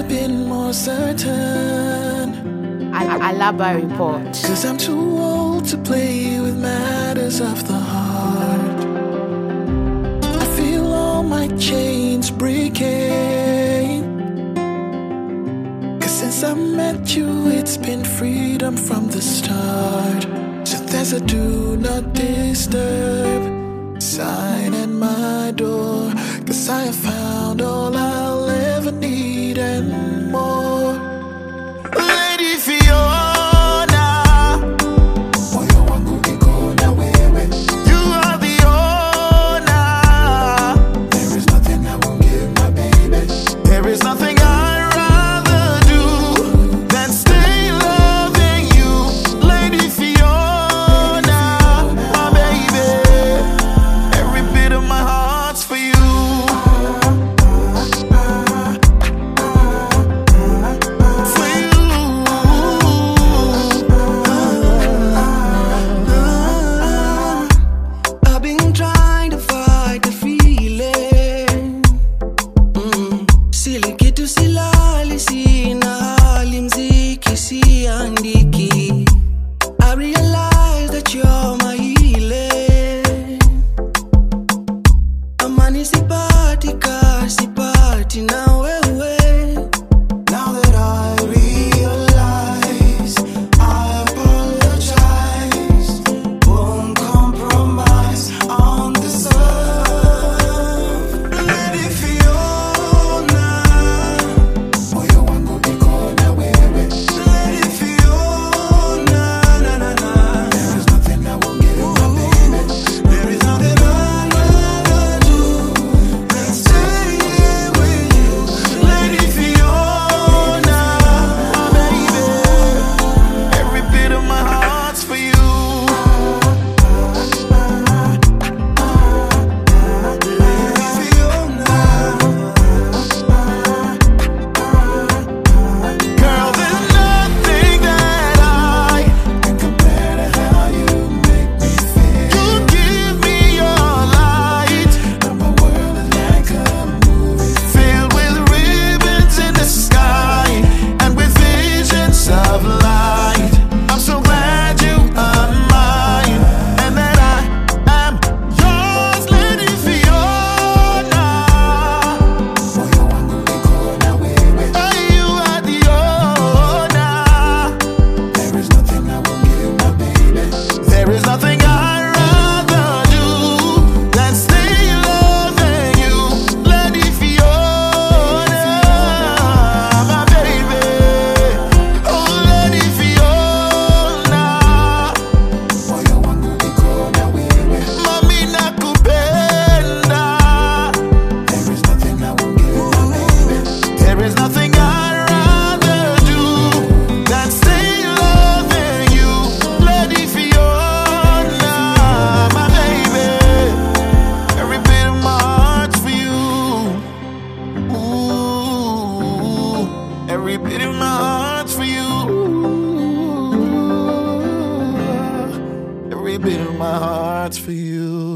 have been more certain. Alaba report. Cause I'm too old to play with matters of the heart. I feel all my chains breaking. Cause since I met you, it's been freedom from the start. So there's a do not disturb sign at my door. Cause I have found all I'll ever need and more. Lady Fiona, moyo wangu iko na wewe. You are the owner. There is nothing I won't give my baby. There is nothing I'd rather do than stay loving you. Lady Fiona, my baby. Every bit of my heart's for you. I realize that you're my healing. Amani sipati na wewe. Now that I realize, I apologize. Won't compromise on this earth. Lady Fiona, moyo wangu iko na wewe. Lady Fiona, na na na. There is nothing I won't give my baby. There is nothing I'd rather do than stay here with you. Lady Fiona, my baby. Every bit of my heart's for you. Lady Fiona. Girl, there's nothing that I can compare to how you make me feel. You give me your light, and my world is like a movie filled with ribbons in the sky and with visions of light. I'm so glad you are mine and that I am yours, Lady Fiona. Moyo wangu iko na wewe. You are the owner. There is nothing I won't give my baby. There is nothing I'd rather do than stay loving you, Lady Fiona, my baby. Oh, Lady Fiona, moyo wangu iko na wewe. Mami nakupenda. There is nothing I won't give my baby. There is nothing I'd rather do than stay loving you, Lady Fiona, my baby. Every bit of my heart's for you. Ooh, every bit of my heart's for you. Every bit of my heart's for you.